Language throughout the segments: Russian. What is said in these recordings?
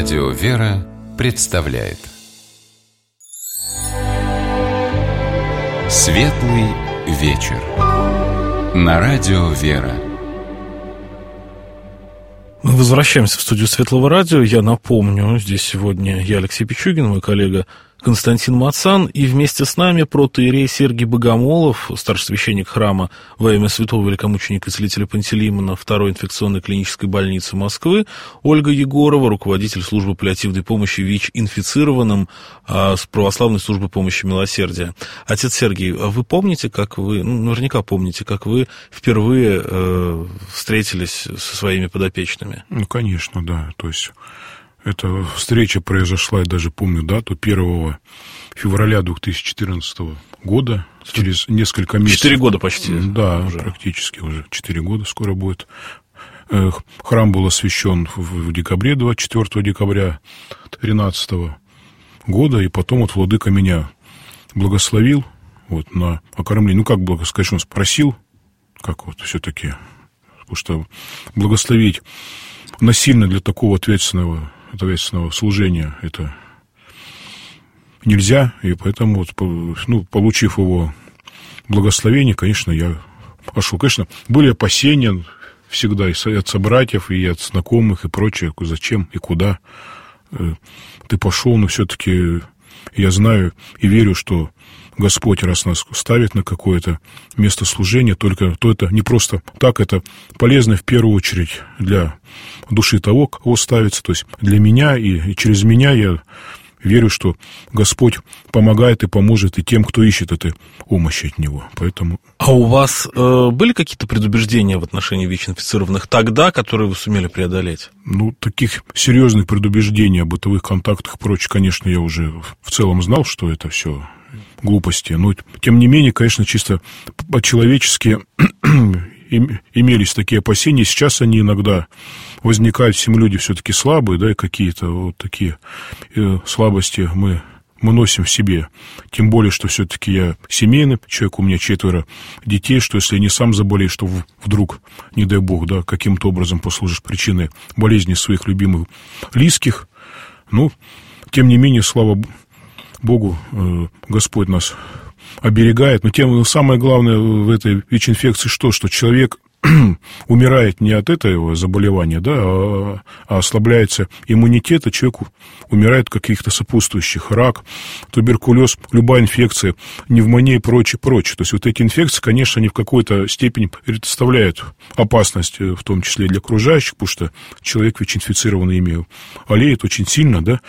Радио «Вера» представляет Светлый вечер на Радио «Вера». Мы возвращаемся в студию Светлого радио. Я напомню, здесь сегодня я, Алексей Пичугин, мой коллега Константин Мацан, и вместе с нами протоиерей Сергий Богомолов, старший священник храма во имя святого великомученика и целителя Пантелеимона Второй инфекционной клинической больницы Москвы, Ольга Егорова, руководитель службы паллиативной помощи ВИЧ-инфицированным с православной службы помощи милосердия. Отец Сергий, вы помните, как вы, наверняка помните, как вы впервые встретились со своими подопечными? Ну, конечно, да, то есть... Эта встреча произошла, я даже помню дату, 1 февраля 2014 года, через несколько месяцев. 4 года почти. Да, уже. Практически уже 4 года скоро будет. Храм был освящен в декабре, 24 декабря 2013 года, и потом вот владыка меня благословил вот, на окормление. Ну, как сказать, он спросил, как вот все-таки, потому что благословить насильно для такого ответственного служения это нельзя, и поэтому, вот, получив его благословение, конечно, я пошел. Конечно, были опасения всегда и от собратьев, и от знакомых, и прочее, зачем и куда ты пошел, но все-таки я знаю и верю, что Господь, раз нас ставит на какое-то место служения, то это не просто так, это полезно в первую очередь для души того, кого ставится, то есть для меня, и через меня я верю, что Господь помогает и поможет и тем, кто ищет этой помощи от Него. Поэтому... А у вас были какие-то предубеждения в отношении ВИЧ-инфицированных тогда, которые вы сумели преодолеть? Таких серьезных предубеждений о бытовых контактах и прочее, конечно, я уже в целом знал, что это все глупости. Но, тем не менее, конечно, чисто по-человечески имелись такие опасения. Сейчас они иногда возникают, все мы люди все-таки слабые, да, и какие-то вот такие слабости мы носим в себе. Тем более, что все-таки я семейный человек, у меня 4 детей, что если я не сам заболею, что вдруг, не дай бог, да, каким-то образом послужишь причиной болезни своих любимых близких. Тем не менее, слава Богу, Господь нас оберегает. Но самое главное в этой ВИЧ-инфекции что человек умирает не от этого заболевания, да, а ослабляется иммунитет, а человек умирает от каких-то сопутствующих: рак, туберкулез, любая инфекция, пневмония и прочее. То есть вот эти инфекции, конечно, они в какой-то степени представляют опасность, в том числе и для окружающих, потому что человек ВИЧ-инфицированный ими олеет очень сильно, да.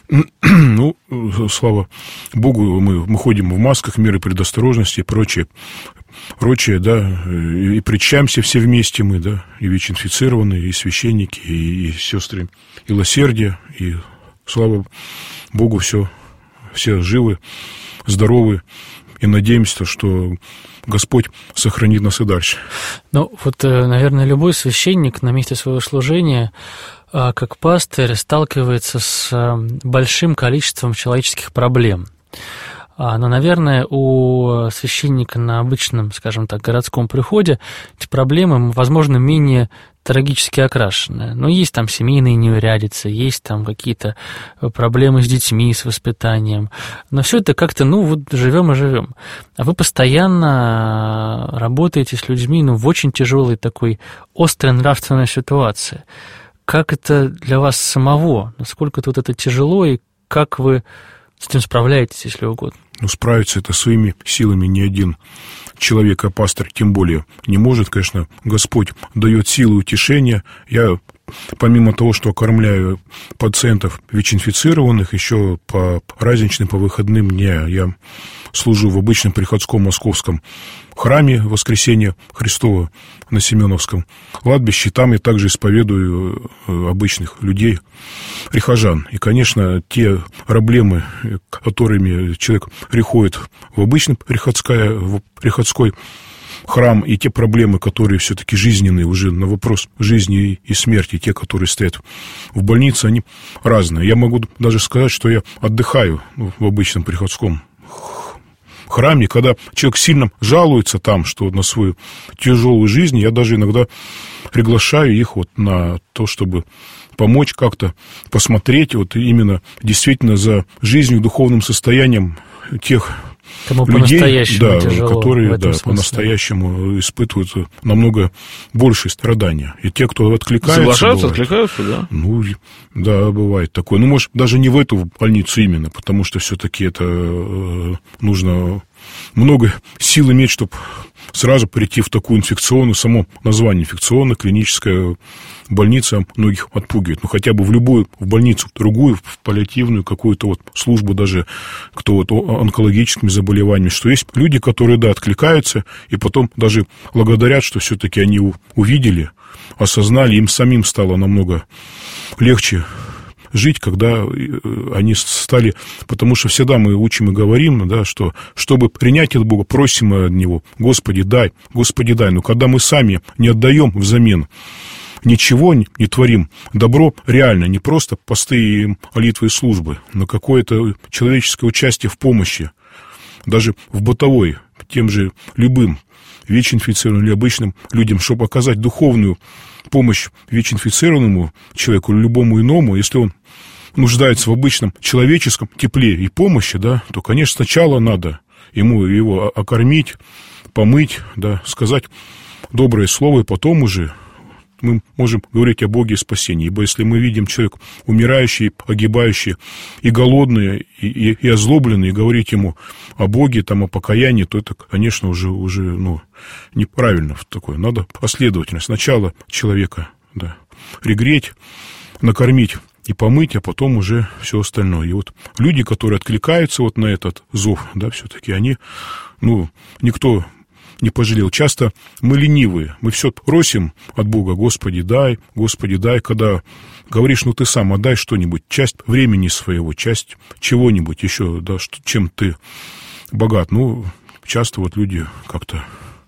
Слава Богу, мы ходим в масках, меры предосторожности и прочее, да, и причащаемся все вместе мы, да, и ВИЧ-инфицированные, и священники, и сестры милосердия, и, слава Богу, все живы, здоровы, и надеемся, что Господь сохранит нас и дальше. Наверное, любой священник на месте своего служения, как пастырь, сталкивается с большим количеством человеческих проблем. Но, наверное, у священника на обычном, скажем так, городском приходе эти проблемы, возможно, менее трагически окрашены. Но есть там семейные неурядицы, есть там какие-то проблемы с детьми, с воспитанием. Но все это как-то, живем и живем. А вы постоянно работаете с людьми, в очень тяжелой такой острой нравственной ситуации. Как это для вас самого? Насколько это тяжело, и как вы с этим справляетесь, если угодно? Справиться это своими силами ни один человек, а пастор тем более не может. Конечно, Господь дает силы и утешения. Я, помимо того, что окормляю пациентов ВИЧ-инфицированных, еще по праздничным, по выходным дням я служу в обычном приходском московском храме Воскресения Христова на Семеновском кладбище. Там я также исповедую обычных людей, прихожан. И, конечно, те проблемы, которыми человек приходит в обычный приходской храм, и те проблемы, которые все-таки жизненные, уже на вопрос жизни и смерти, те, которые стоят в больнице, они разные. Я могу даже сказать, что я отдыхаю в обычном приходском храме, когда человек сильно жалуется там, что на свою тяжелую жизнь, я даже иногда приглашаю их на то, чтобы помочь как-то посмотреть вот именно действительно за жизнью, духовным состоянием тех кому людей, по-настоящему тяжело, которые по-настоящему испытывают намного большие страдания. И те, кто откликается... Откликаются, да? Ну, да, бывает такое. Ну, может, даже не в эту больницу именно, потому что все-таки это нужно много сил иметь, чтобы сразу прийти в такую инфекционную, само название инфекционная клиническая больница многих отпугивает. Ну, хотя бы в любую, в больницу, в другую, в паллиативную какую-то вот службу даже, кто вот онкологическими заболеваниями, что есть люди, которые, да, откликаются, и потом даже благодарят, что все-таки они увидели, осознали, им самим стало намного легче жить, когда они стали... Потому что всегда мы учим и говорим, да, что чтобы принять от Бога, просим от Него: Господи, дай, Господи, дай. Но когда мы сами не отдаем взамен, ничего не творим, добро реально, не просто пустые молитвы и службы, но какое-то человеческое участие в помощи, даже в бытовой, тем же любым ВИЧ-инфицированным или обычным людям, чтобы оказать духовную помощь ВИЧ-инфицированному человеку или любому иному, если он нуждается в обычном человеческом тепле и помощи, да, то, конечно, сначала надо ему его окормить, помыть, да, сказать доброе слово, и потом уже мы можем говорить о Боге и спасении. Ибо если мы видим человека умирающий, погибающий, и голодный, и озлобленный, и говорить ему о Боге, там, о покаянии, то это, конечно, уже неправильно такое. Надо последовательно. Сначала человека, да, пригреть, накормить и помыть, а потом уже все остальное. И вот люди, которые откликаются вот на этот зов, да, все-таки они, никто не пожалел. Часто мы ленивые, мы все просим от Бога: Господи, дай, когда говоришь, ты сам отдай что-нибудь, часть времени своего, часть чего-нибудь еще, да, чем ты богат. Часто вот люди как-то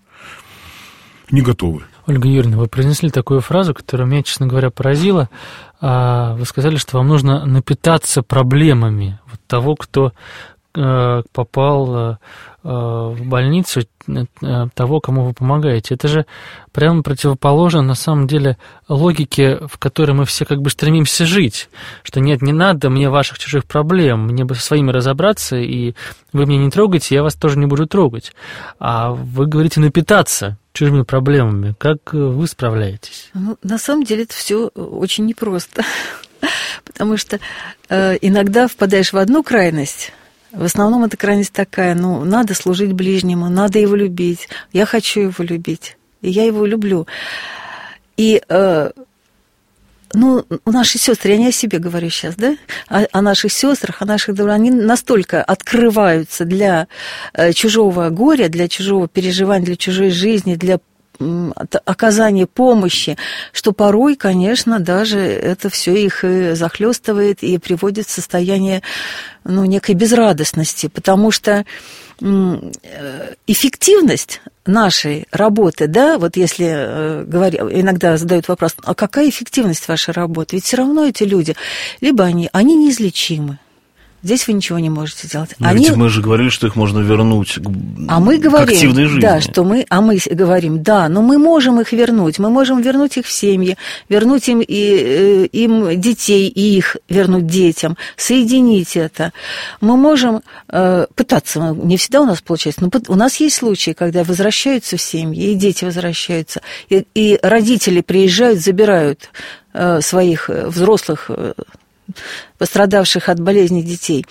не готовы. Ольга Юрьевна, вы произнесли такую фразу, которая меня, честно говоря, поразила. Вы сказали, что вам нужно напитаться проблемами того, кто попал в больницу, того, кому вы помогаете. Это же прямо противоположно, на самом деле, логике, в которой мы все как бы стремимся жить. Что нет, не надо мне ваших чужих проблем, мне бы со своими разобраться, и вы меня не трогаете, я вас тоже не буду трогать. А вы говорите напитаться чужими проблемами. Как вы справляетесь? На самом деле это все очень непросто, потому что иногда впадаешь в одну крайность. В основном эта крайность такая: надо служить ближнему, надо его любить, я хочу его любить, и я его люблю. И, наши сестры, я не о себе говорю сейчас, да, о наших сестрах, о наших друзьях, они настолько открываются для чужого горя, для чужого переживания, для чужой жизни, для оказания помощи, что порой, конечно, даже это все их и захлестывает и приводит в состояние некой безрадостности, потому что эффективность нашей работы, да, вот если иногда задают вопрос: а какая эффективность вашей работы? Ведь все равно эти люди, либо они неизлечимы, здесь вы ничего не можете сделать. Ведь мы же говорили, что их можно вернуть к активной жизни. Да, мы говорим, да, но мы можем их вернуть. Мы можем вернуть их в семьи, вернуть им детей, и их вернуть детям, соединить это. Мы можем пытаться, не всегда у нас получается, но у нас есть случаи, когда возвращаются в семьи, и дети возвращаются, и родители приезжают, забирают своих взрослых, пострадавших от болезни детей.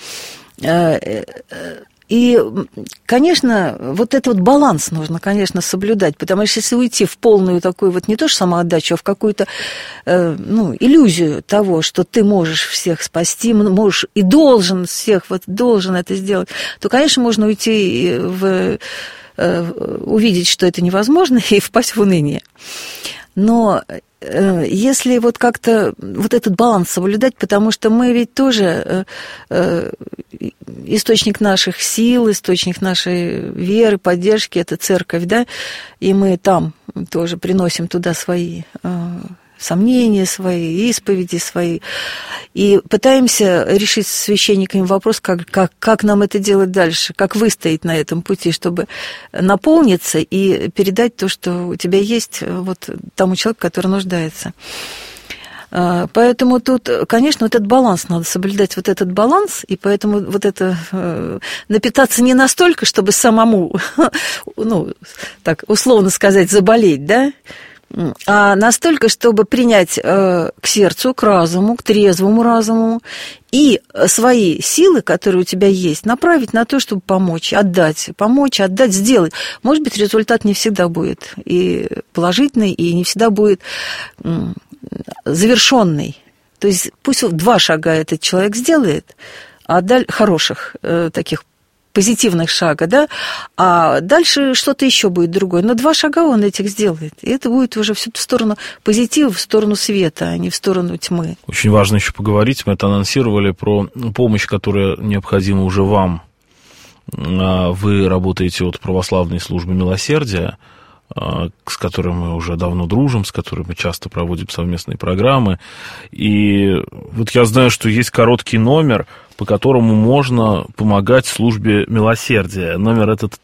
И, конечно, вот этот вот баланс нужно, конечно, соблюдать, потому что если уйти в полную такую не то что самоотдачу, а в какую-то иллюзию того, что ты можешь всех спасти, можешь и должен всех, должен это сделать, то, конечно, можно уйти увидеть, что это невозможно, и впасть в уныние. Но если как-то этот баланс соблюдать, потому что мы ведь тоже источник наших сил, источник нашей веры, поддержки, это церковь, да, и мы там тоже приносим туда свои сомнения свои, исповеди свои, и пытаемся решить с священниками вопрос, как нам это делать дальше, как выстоять на этом пути, чтобы наполниться и передать то, что у тебя есть, тому человеку, который нуждается. Поэтому тут, конечно, вот этот баланс надо соблюдать, вот этот баланс, и поэтому вот это напитаться не настолько, чтобы самому, ну, так условно сказать, заболеть, да, а настолько, чтобы принять к сердцу, к разуму, к трезвому разуму и свои силы, которые у тебя есть, направить на то, чтобы помочь, отдать, сделать. Может быть, результат не всегда будет и положительный, и не всегда будет завершенный. То есть пусть 2 шага этот человек сделает, а хороших таких позитивных шага, да, а дальше что-то еще будет другое. Но 2 шага он этих сделает. И это будет уже все в сторону позитива, в сторону света, а не в сторону тьмы. Очень важно еще поговорить, мы это анонсировали, про помощь, которая необходима уже вам. Вы работаете от православной службы милосердия, с которой мы уже давно дружим, с которой мы часто проводим совместные программы. И вот я знаю, что есть короткий номер, по которому можно помогать службе милосердия. Номер этот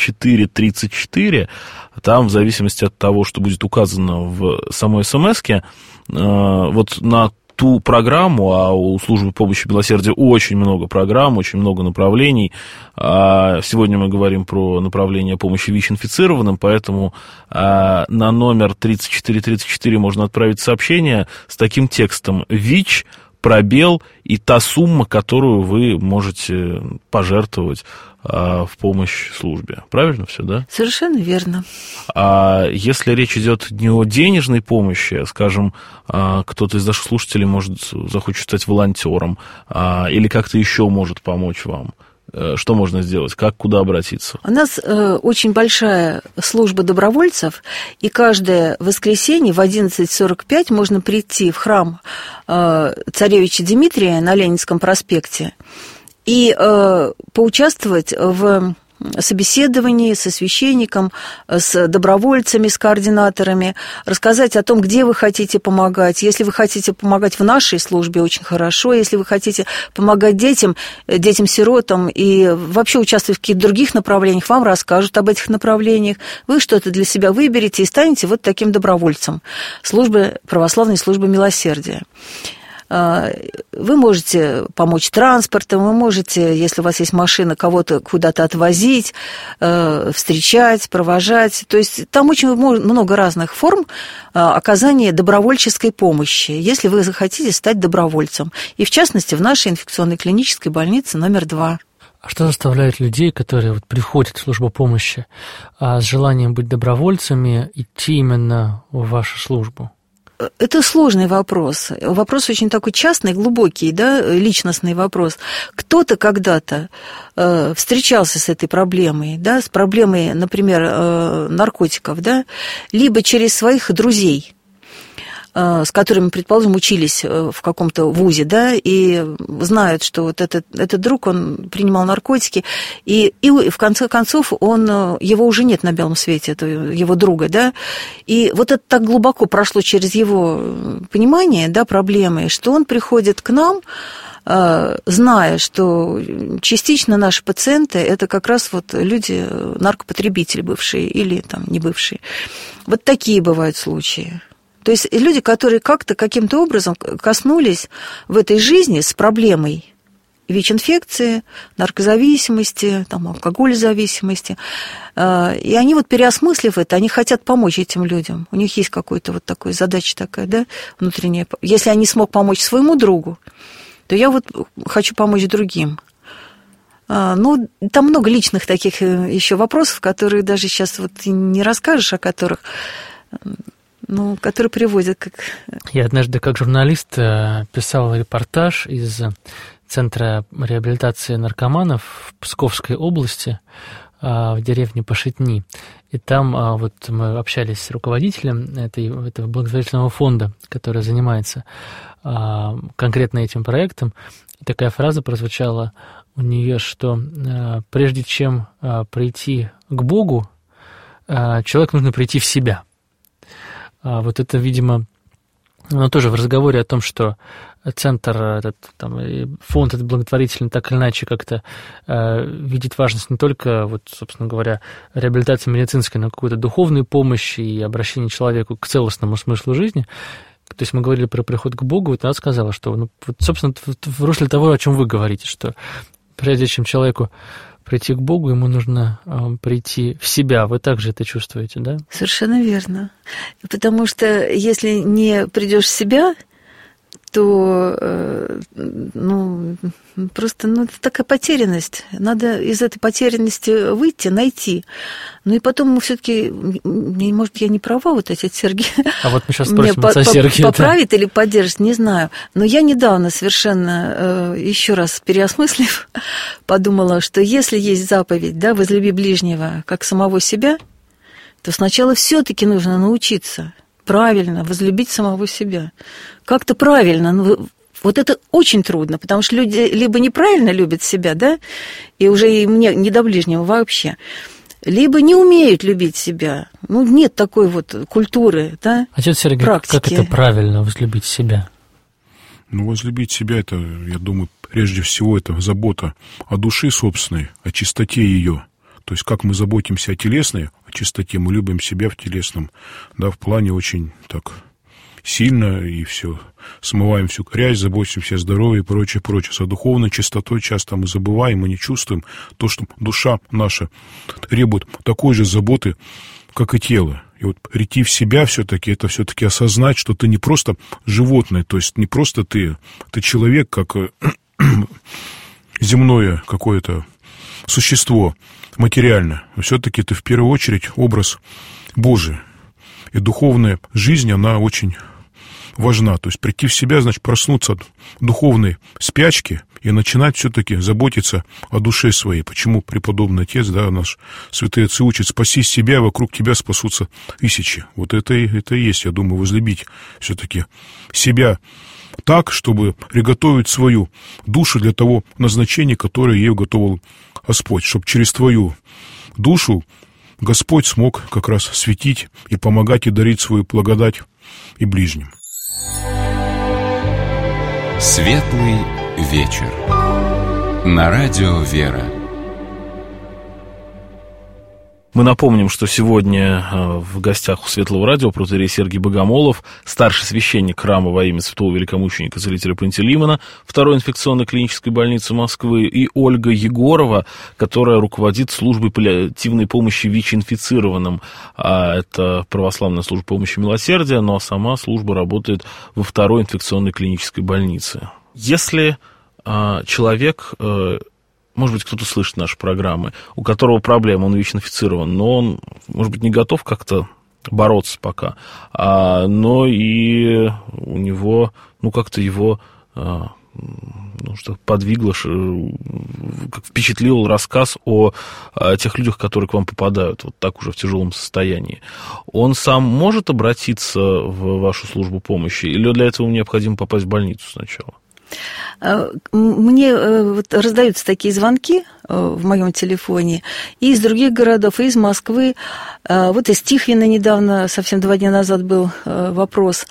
3434. Там, в зависимости от того, что будет указано в самой смс-ке, вот на ту программу, а у службы помощи милосердия очень много программ, очень много направлений. Сегодня мы говорим про направление помощи ВИЧ-инфицированным, поэтому на номер 3434 можно отправить сообщение с таким текстом: ВИЧ, пробел и та сумма, которую вы можете пожертвовать в помощь службе. Правильно все, да? Совершенно верно. А если речь идет не о денежной помощи, скажем, кто-то из наших слушателей захочет стать волонтером или как-то еще может помочь вам, что можно сделать? Куда обратиться? У нас очень большая служба добровольцев, и каждое воскресенье в 11:45 можно прийти в храм царевича Дмитрия на Ленинском проспекте и поучаствовать в собеседовании со священником, с добровольцами, с координаторами, рассказать о том, где вы хотите помогать. Если вы хотите помогать в нашей службе, очень хорошо. Если вы хотите помогать детям-сиротам и вообще участвовать в каких-то других направлениях, вам расскажут об этих направлениях. Вы что-то для себя выберете и станете вот таким добровольцем православной службы милосердия. Вы можете помочь транспортом, вы можете, если у вас есть машина, кого-то куда-то отвозить, встречать, провожать. То есть там очень много разных форм оказания добровольческой помощи, если вы захотите стать добровольцем. И в частности в нашей инфекционной клинической больнице номер 2. А что заставляет людей, которые приходят в службу помощи с желанием быть добровольцами, идти именно в вашу службу? Это сложный вопрос. Вопрос очень такой частный, глубокий, да, личностный вопрос. Кто-то когда-то встречался с этой проблемой, да, с проблемой, например, наркотиков, да, либо через своих друзей, с которыми, предположим, учились в каком-то вузе, да, и знают, что вот этот друг, он принимал наркотики, и в конце концов его уже нет на белом свете, этого его друга, да, и вот это так глубоко прошло через его понимание, да, проблемы, что он приходит к нам, зная, что частично наши пациенты – это как раз вот люди, наркопотребители бывшие или там не бывшие. Вот такие бывают случаи. То есть люди, которые каким-то образом коснулись в этой жизни с проблемой ВИЧ-инфекции, наркозависимости, там, алкоголезависимости, и они вот переосмыслив это, они хотят помочь этим людям. У них есть какая-то вот такая задача такая, да, внутренняя. Если я не смог помочь своему другу, то я вот хочу помочь другим. Ну, там много личных таких еще вопросов, которые даже сейчас вот не расскажешь, о которых... которые приводят как... Я однажды как журналист писал репортаж из Центра реабилитации наркоманов в Псковской области, в деревне Пашетни. И там вот мы общались с руководителем этого благотворительного фонда, который занимается конкретно этим проектом. И такая фраза прозвучала у нее, что прежде чем прийти к Богу, человеку нужно прийти в себя. Вот это, видимо, тоже в разговоре о том, что центр, фонд этот благотворительный так или иначе как-то видит важность не только, вот, собственно говоря, реабилитации медицинской, но какую-то духовную помощь и обращение человеку к целостному смыслу жизни. То есть мы говорили про приход к Богу, и она сказала, что, ну, вот, собственно, в русле того, о чем вы говорите, что прежде чем человеку прийти к Богу, ему нужно прийти в себя. Вы также это чувствуете, да? Совершенно верно. Потому что если не придешь в себя, то просто это такая потерянность. Надо из этой потерянности выйти, найти. Ну и потом мы все-таки, может, я не права, вот отец Сергий. А вот мы сейчас спросим отца Сергия. Поправит или поддержит, не знаю. Но я недавно совершенно, еще раз переосмыслив, подумала, что если есть заповедь, да, возлюби ближнего как самого себя, то сначала все-таки нужно научиться правильно возлюбить самого себя. Как-то правильно. Вот это очень трудно, потому что люди либо неправильно любят себя, да, и уже и мне не до ближнего вообще, либо не умеют любить себя. Ну, нет такой вот культуры, да, отец Сергей, практики. Как это правильно возлюбить себя? Ну, возлюбить себя, это, я думаю, прежде всего, это забота о душе собственной, о чистоте ее. То есть, как мы заботимся о телесной, о чистоте, мы любим себя в телесном, да, в плане очень так сильно, и все, смываем всю грязь, заботимся о здоровье и прочее, прочее. За духовной чистотой часто мы забываем, мы не чувствуем то, что душа наша требует такой же заботы, как и тело. И вот прийти в себя все-таки, это все-таки осознать, что ты не просто животное, то есть не просто ты человек, как земное какое-то существо, материально. Но все-таки ты в первую очередь образ Божий. И духовная жизнь, она очень важна. То есть прийти в себя, значит, проснуться от духовной спячки и начинать все-таки заботиться о душе своей. Почему преподобный отец, да, наш святые отцы учат: спаси себя, и вокруг тебя спасутся тысячи. Вот это и есть, я думаю, возлюбить все-таки себя так, чтобы приготовить свою душу для того назначения, которое ей уготовил Господь, чтобы через твою душу Господь смог как раз светить и помогать и дарить свою благодать и ближним. Светлый вечер. На радио «Вера». Мы напомним, что сегодня в гостях у Светлого радио протоиерей Сергий Богомолов, старший священник храма во имя святого великомученика целителя Пантелеймона Второй инфекционной клинической больницы Москвы, и Ольга Егорова, которая руководит службой паллиативной помощи ВИЧ-инфицированным. Это православная служба помощи милосердия, но сама служба работает во Второй инфекционной клинической больнице. Если человек... Может быть, кто-то слышит наши программы, у которого проблема, он ВИЧ-инфицирован, но он, может быть, не готов как-то бороться пока, но и у него, как-то его что подвигло, как впечатлил рассказ о тех людях, которые к вам попадают вот так уже в тяжелом состоянии. Он сам может обратиться в вашу службу помощи, или для этого ему необходимо попасть в больницу сначала? Мне раздаются такие звонки в моем телефоне и из других городов, и из Москвы. Вот из Тихвина недавно, совсем 2 дня назад был вопрос.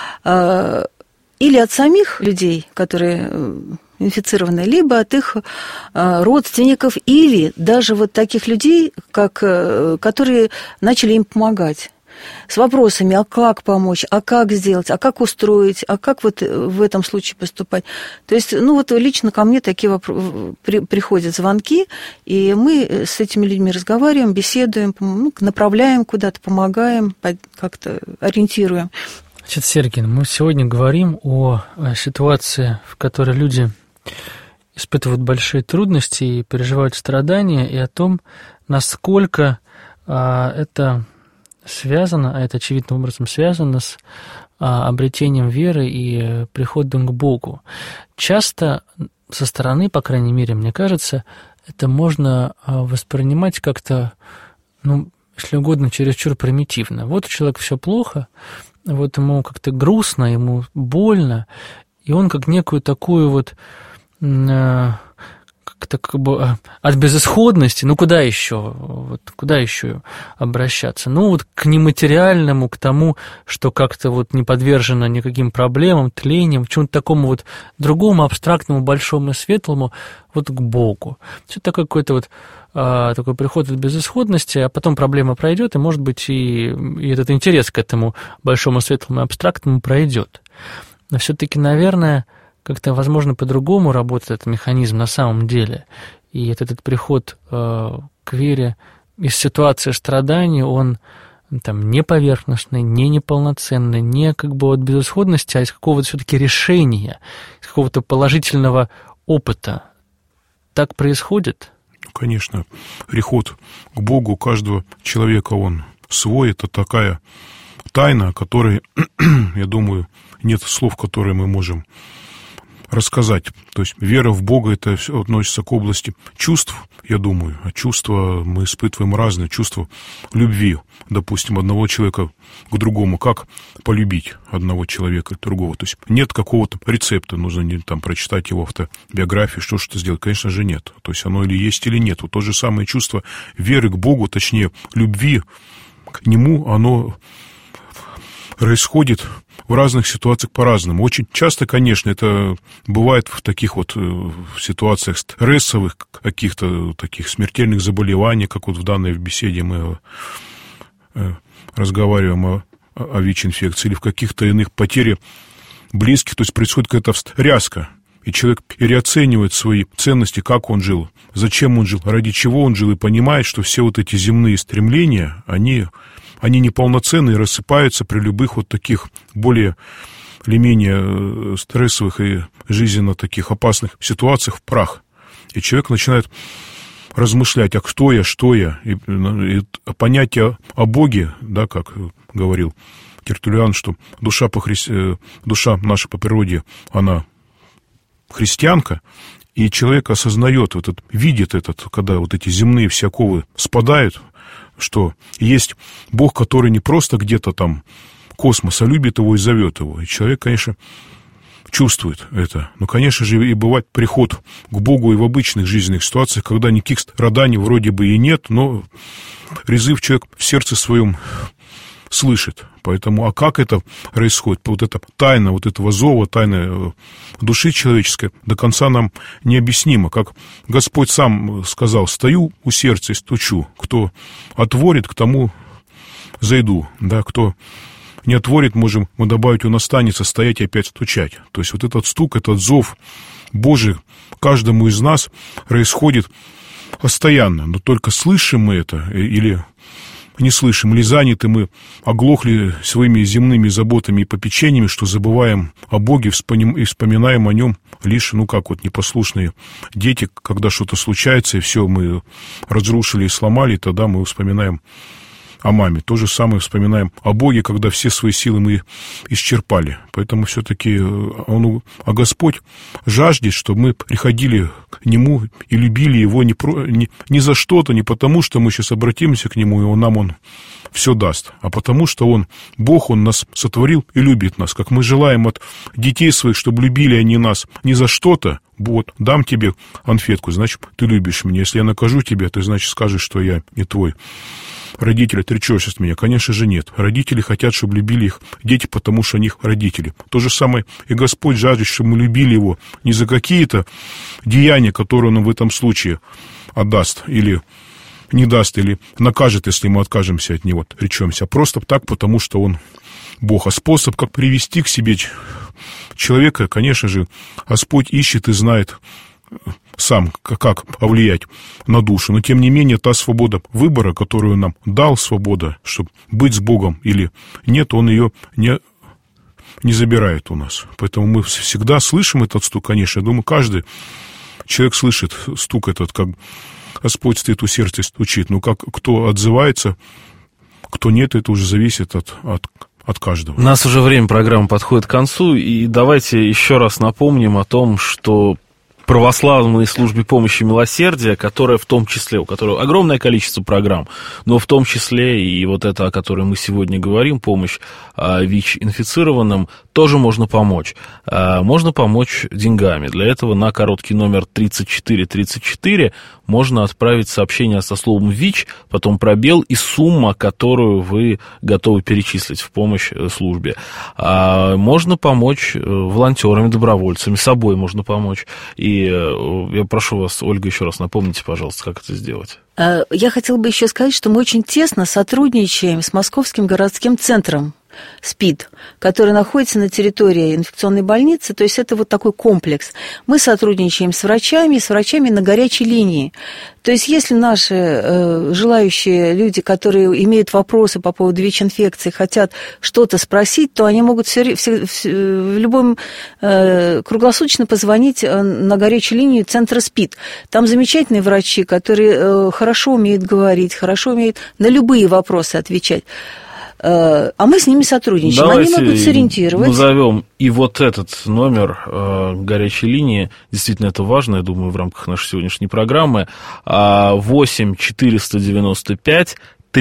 Или от самих людей, которые инфицированы, либо от их родственников, или даже вот таких людей, которые начали им помогать. С вопросами, а как помочь, а как сделать, а как устроить, а как вот в этом случае поступать. То есть, лично ко мне такие приходят звонки, и мы с этими людьми разговариваем, беседуем, направляем куда-то, помогаем, как-то ориентируем. Отец Сергий, мы сегодня говорим о ситуации, в которой люди испытывают большие трудности и переживают страдания, и о том, насколько это связано, а это очевидным образом связано с обретением веры и приходом к Богу. Часто со стороны, по крайней мере, мне кажется, это можно воспринимать как-то, если угодно, чересчур примитивно. Вот у человека все плохо, вот ему как-то грустно, ему больно, и он как некую такую вот, как как-то как бы от безысходности, ну куда еще? Вот, куда еще обращаться? Ну вот к нематериальному, к тому, что как-то вот не подвержено никаким проблемам, тлениям, к чему-то такому вот другому, абстрактному, большому и светлому, вот к Богу. Все такое какой-то вот такой приход от безысходности, а потом проблема пройдет, и, может быть, и этот интерес к этому большому, светлому и абстрактному пройдет. Но все-таки, наверное, как-то, возможно, по-другому работает этот механизм на самом деле. И этот приход к вере из ситуации страданий, он там не поверхностный, не неполноценный, не как бы от безысходности, а из какого-то все-таки решения, из какого-то положительного опыта. Так происходит? Конечно, приход к Богу у каждого человека, он свой. Это такая тайна, о которой, я думаю, нет слов, которые мы можем рассказать. То есть вера в Бога, это все относится к области чувств, я думаю. А чувства мы испытываем разные. Чувства любви, допустим, одного человека к другому. Как полюбить одного человека к другому? То есть нет какого-то рецепта, нужно не там прочитать его автобиографию, что-то сделать. Конечно же, нет. То есть оно или есть, или нет. Вот то же самое чувство веры к Богу, точнее, любви к Нему, оно происходит в разных ситуациях по-разному. Очень часто, конечно, это бывает в таких вот ситуациях стрессовых, каких-то таких смертельных заболеваний, как вот в данной беседе мы разговариваем о ВИЧ-инфекции, или в каких-то иных потерях близких, то есть происходит какая-то встряска, и человек переоценивает свои ценности, как он жил, зачем он жил, ради чего он жил, и понимает, что все вот эти земные стремления, они неполноценные, рассыпаются при любых вот таких более или менее стрессовых и жизненно таких опасных ситуациях в прах. И человек начинает размышлять, а кто я, что я. И понятие о Боге, да, как говорил Тертуллиан, что душа наша по природе, она христианка, и человек осознает, видит когда вот эти земные все оковы спадают, что есть Бог, который не просто где-то там космос, а любит его и зовет его. И человек, конечно, чувствует это. Но, конечно же, и бывает приход к Богу и в обычных жизненных ситуациях, когда никаких страданий вроде бы и нет, но призыв человек в сердце своем слышит. Поэтому, а как это происходит? Вот эта тайна вот этого зова, тайна души человеческой до конца нам необъяснима. Как Господь сам сказал: стою у сердца и стучу. Кто отворит, к тому зайду. Да, кто не отворит, можем мы добавить, он останется стоять и опять стучать. То есть вот этот стук, этот зов Божий каждому из нас происходит постоянно. Но только слышим мы это или не слышим, или заняты мы, оглохли своими земными заботами и попечениями, что забываем о Боге и вспоминаем о Нем лишь, как вот непослушные дети, когда что-то случается, и все, мы разрушили и сломали, тогда мы вспоминаем о маме. То же самое вспоминаем о Боге, когда все свои силы мы исчерпали. Поэтому все-таки Господь жаждет, чтобы мы приходили к Нему и любили Его не за что-то, не потому, что мы сейчас обратимся к Нему, и Он все даст, а потому, что Он Бог, Он нас сотворил и любит нас. Как мы желаем от детей своих, чтобы любили они нас не за что-то, вот, дам тебе конфетку, значит, ты любишь меня. Если я накажу тебя, ты, значит, скажешь, что я не твой родители, отречешься от меня. Конечно же, нет. Родители хотят, чтобы любили их дети, потому что они их родители. То же самое и Господь жаждет, чтобы мы любили Его не за какие-то деяния, которые Он нам в этом случае отдаст, или не даст, или накажет, если мы откажемся от Него, отречемся, а просто так, потому что Он Бог. А способ, как привести к себе человека, конечно же, Господь ищет и знает сам, как повлиять на душу. Но, тем не менее, та свобода выбора, которую нам дал, свобода, чтобы быть с Богом или нет, Он ее не забирает у нас. Поэтому мы всегда слышим этот стук, конечно. Я думаю, каждый человек слышит стук этот, как Господь стоит у сердца и стучит. Но как кто отзывается, кто нет, это уже зависит от каждого. У нас уже время программы подходит к концу, и давайте еще раз напомним о том, что православной службе помощи милосердия, которая в том числе, у которой огромное количество программ, но в том числе и вот это, о которой мы сегодня говорим, помощь ВИЧ-инфицированным, тоже можно помочь. Можно помочь деньгами. Для этого на короткий номер 3434 можно отправить сообщение со словом ВИЧ, потом пробел и сумма, которую вы готовы перечислить в помощь службе. Можно помочь волонтерами, добровольцами, собой можно помочь. И я прошу вас, Ольга, еще раз напомните, пожалуйста, как это сделать. Я хотела бы еще сказать, что мы очень тесно сотрудничаем с Московским городским центром СПИД, который находится на территории инфекционной больницы, то есть это вот такой комплекс. Мы сотрудничаем с врачами на горячей линии. То есть если наши желающие люди, которые имеют вопросы по поводу ВИЧ-инфекции, хотят что-то спросить, то они могут в любом круглосуточно позвонить на горячую линию центра СПИД. Там замечательные врачи, которые хорошо умеют говорить, хорошо умеют на любые вопросы отвечать. А мы с ними сотрудничаем. Давайте они могут сориентировать. Назовем и вот этот номер горячей линии. Действительно, это важно, я думаю, в рамках нашей сегодняшней программы. 8 495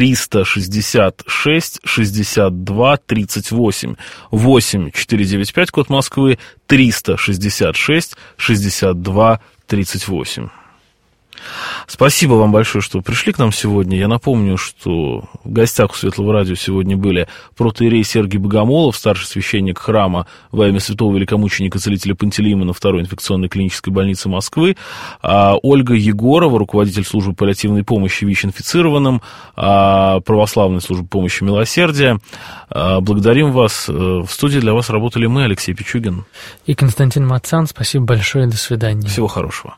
366 62 38. 8 495, код Москвы, 366 62 38. Спасибо вам большое, что пришли к нам сегодня. Я напомню, что в гостях у Светлого радио сегодня были протоиерей Сергий Богомолов, старший священник храма во имя святого великомученика целителя Пантелеимона Второй инфекционной клинической больницы Москвы, Ольга Егорова, руководитель службы паллиативной помощи ВИЧ-инфицированным, православной службы помощи милосердия. Благодарим вас. В студии для вас работали мы, Алексей Пичугин. И Константин Мацан. Спасибо большое. До свидания. Всего хорошего.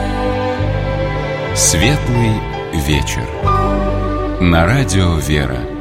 Светлый вечер. На радио «Вера».